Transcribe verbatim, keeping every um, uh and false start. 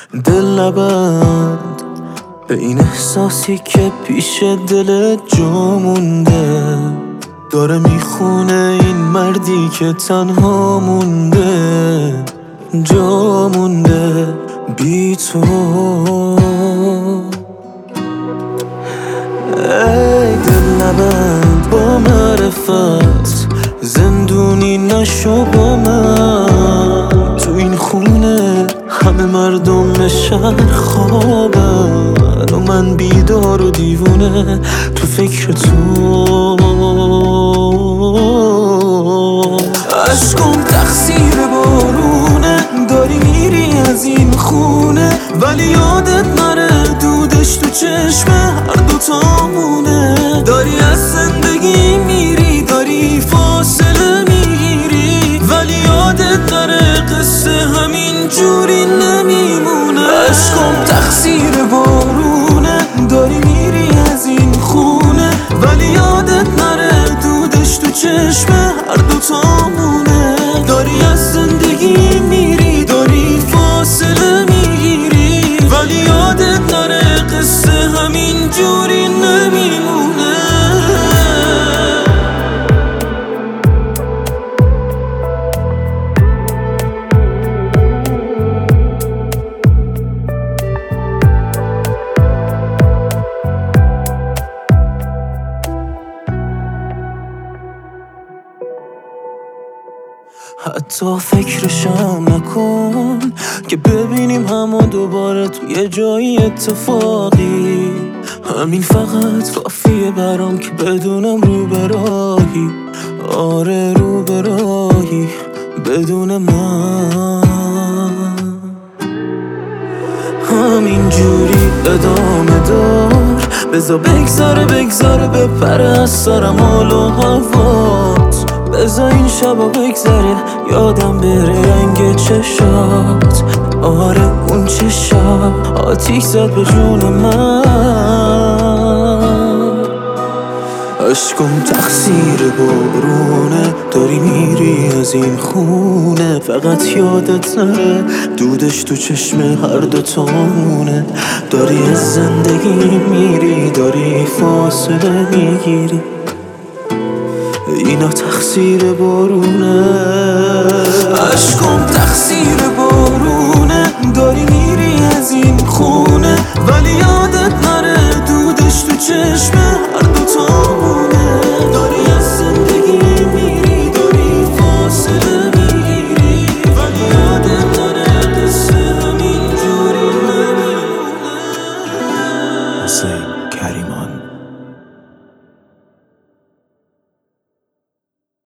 دل نبند به این احساسی که پیش دلت جا مونده، داره میخونه این مردی که تنها مونده، جا مونده بی تو. ای دل نبند با معرفت، زندونی نشو با من. تو این خونه همه مردم شهر خوابن و من بیدار و دیوونه تو فکر تو. عشقم تقصیر بارونه، داری میری از این خونه ولی یادت نره دودش تو چشم هر دوتامونه. داری از زندگی میری، داری فاصله میگیری ولی یادت نره قصه همین جوری نمیمونه. عشقم تقصیر بارونه، داری میری از این خونه ولی یادت نره دودش تو چشم هر دوتامونه. داری از زندگی میری، داری فاصله میگیری ولی یادت نره قصه همین جوری نمیمونه. حتی فکرشم نکن که ببینیم همو دوباره توی جایی اتفاقی. همین فقط کافیه برام که بدونم رو براهی، آره رو براهی بدون من. همین جوری ادامه دار، بذار بگذاره بگذاره بپره از سرم حال و هوات. بذار این شبا بگذره یادم بره رنگ چشات، آره اون چشات آتیش زد به جون من. عشقم تقصیر بارونه، داری میری از این خونه فقط یادت نره دودش تو چشم هر دوتامونه. داری از زندگی میری، داری فاصله میگیری، اینا تقصیر بارونه. عشقم تقصیر بارونه، داری میری از این خونه ولی یادت نره دودش تو چشم هر دوتامونه. داری از زندگی میری، داری فاصله میگیری ولی یادت نره قصه همین جوری نمیمونه. حسین کریمان.